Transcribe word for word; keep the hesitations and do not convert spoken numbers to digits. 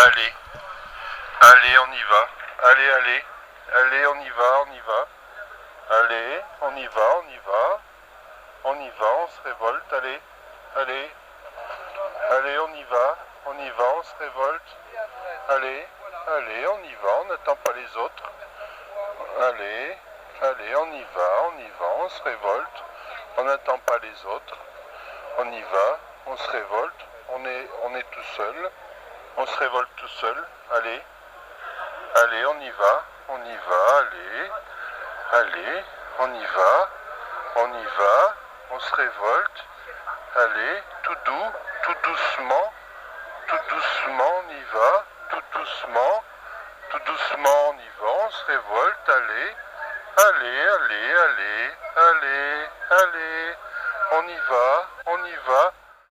Allez, allez, on y va. Allez, allez, allez, on y va, on y va. Allez, on y va, on y va. On y va, on se révolte, allez, allez. Allez, on y va, on y va, on se révolte. Allez, allez, on y va, on n'attend pas les autres. Allez, allez, on y va, on y va, on se révolte. On n'attend pas les autres. On y va, on se révolte. On est, on est tout seul. On se révolte tout seul. Allez, allez, on y va, on y va, allez, allez, on y va, on y va, on se révolte. Allez, tout doux, tout doucement, tout doucement, on y va, tout doucement, tout doucement, on y va, on se révolte. Allez, allez, allez, allez, allez, allez, on y va, on y va.